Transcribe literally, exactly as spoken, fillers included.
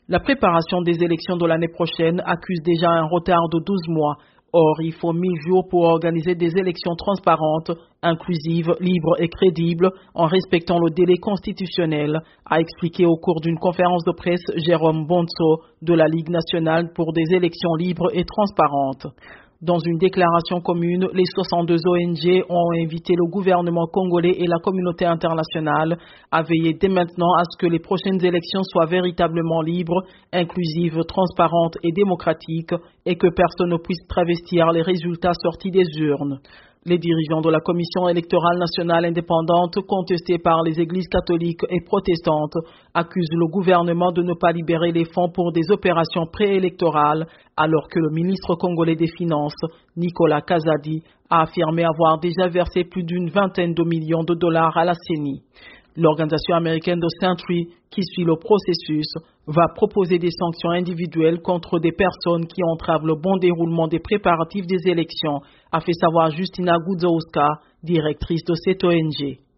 La préparation des élections de l'année prochaine accuse déjà un retard de douze mois. Or, il faut mille jours pour organiser des élections transparentes, inclusives, libres et crédibles, en respectant le délai constitutionnel, a expliqué au cours d'une conférence de presse Jérôme Bonso de la Ligue nationale pour des élections libres et transparentes. Dans une déclaration commune, les soixante-deux O N G ont invité le gouvernement congolais et la communauté internationale à veiller dès maintenant à ce que les prochaines élections soient véritablement libres, inclusives, transparentes et démocratiques et que personne ne puisse travestir les résultats sortis des urnes. Les dirigeants de la Commission électorale nationale indépendante, contestée par les églises catholiques et protestantes, accusent le gouvernement de ne pas libérer les fonds pour des opérations préélectorales, alors que le ministre congolais des Finances, Nicolas Kazadi, a affirmé avoir déjà versé plus d'une vingtaine de millions de dollars à la C E N I. L'organisation américaine de Sentry, qui suit le processus, va proposer des sanctions individuelles contre des personnes qui entravent le bon déroulement des préparatifs des élections, a fait savoir Justina Gudzowska, directrice de cette O N G.